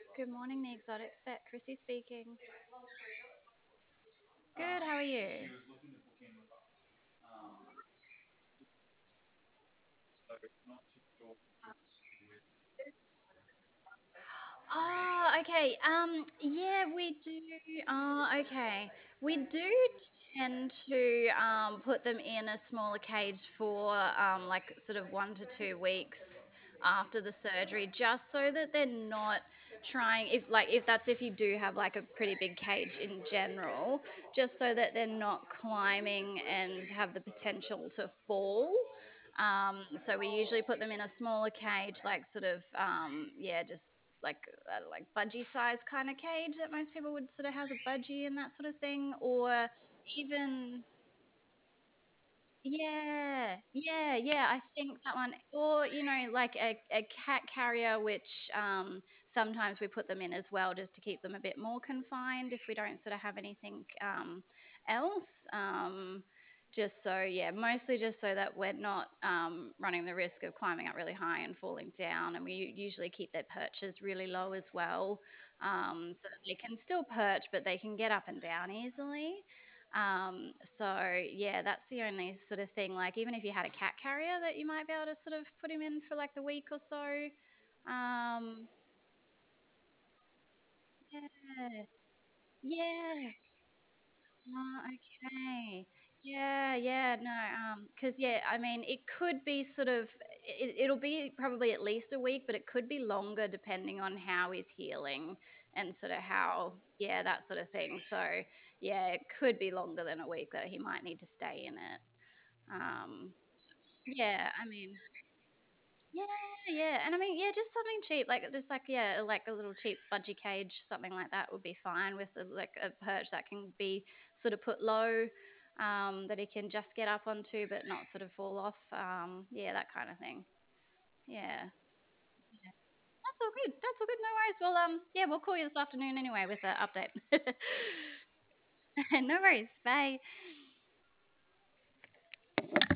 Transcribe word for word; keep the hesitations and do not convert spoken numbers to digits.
Good morning, the exotic vet. Chrissy speaking. Good, how are you? Oh, okay. Um, yeah, we do. Oh, okay. We do tend to um, put them in a smaller cage for um, like sort of one to two weeks after the surgery, just so that they're not trying. If like if that's if you do have like a pretty big cage in general, just so that they're not climbing and have the potential to fall. Um, so we usually put them in a smaller cage, like sort of, um, yeah, just like uh, like budgie size kind of cage that most people would sort of has a budgie and that sort of thing, or even yeah, yeah, yeah. I think that one, or you know, like a, a cat carrier, which um, sometimes we put them in as well, just to keep them a bit more confined if we don't sort of have anything um, else. Um, just so, yeah, mostly just so that we're not um, running the risk of climbing up really high and falling down. And we u- usually keep their perches really low as well, um, so that they can still perch, but they can get up and down easily. Um, so yeah, that's the only sort of thing. Like even if you had a cat carrier that you might be able to sort of put him in for like the week or so. Um, yeah, yeah. Oh, okay. Yeah, yeah, no, um, because yeah, I mean, it could be sort of, it, it'll be probably at least a week, but it could be longer depending on how he's healing and sort of how, yeah, that sort of thing. So, yeah, it could be longer than a week that he might need to stay in it. Um, yeah, I mean, yeah, yeah, and I mean, yeah, just something cheap, like just like yeah, like a little cheap budgie cage, something like that would be fine with a, like a perch that can be sort of put low, um, that he can just get up onto, but not sort of fall off. Um, yeah, that kind of thing. Yeah, that's all good. That's all good. No worries. Well, um, yeah, we'll call you this afternoon anyway with an update. No worries. Bye.